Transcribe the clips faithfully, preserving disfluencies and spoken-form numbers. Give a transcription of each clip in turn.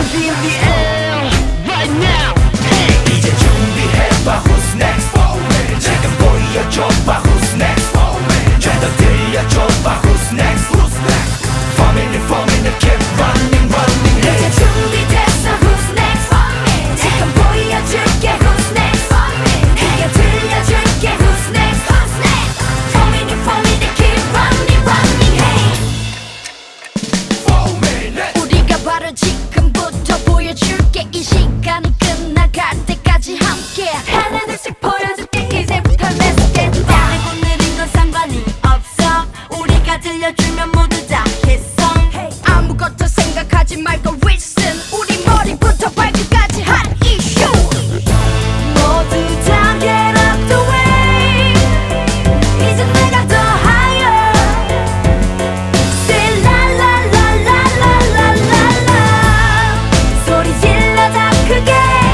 in the air right now. Hey. 이제 준비해봐 who's next. 지금 보여줘봐 who's next. 좀 더 들려줘봐 who's next. For minute for minute keep running running. 이제 Hey. 준비됐어 who's next. 지금 보여줄게 who's next. 이게 들려줄게 who's next. For minute for minute keep running running. Hey. Four minutes. 우리가 바로 지금부터 보여줄게. 이 시간이 끝나갈 때까지 함께 하나둘씩 보여줄게. 이제부터 let's get down. 빠르고 느린 건 상관이 없어. 우리가 들려주면 모두 다 개성. 아무것도 생각하지 말고 listen. 우리 머리부터 발끝까지 한 이슈. 모두 다 get up the way. 이제 내가 더 higher. Say la la la la la la la la. 소리 질러 다 크게.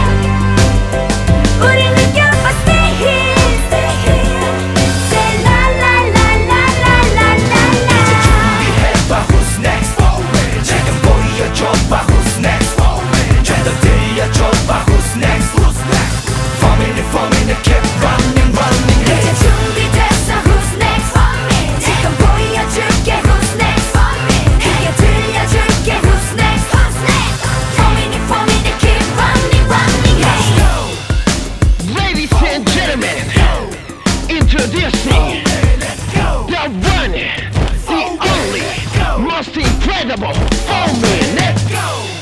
우리 느껴봐 stay here, stay here. Say la la la la la la la la. 준비해봐 who's next. 지금 보여줘봐 who's next. 좀 더 들려줘봐 who's next. For minute for minute keep running running. 이제 Hey. 준비됐어 who's next. 지금 보여줄게 who's next. 이게 들려줄게 who's next. For minute for minute keep running running. Hey. Ladies and gentlemen, introducing the one, the only, most incredible four minute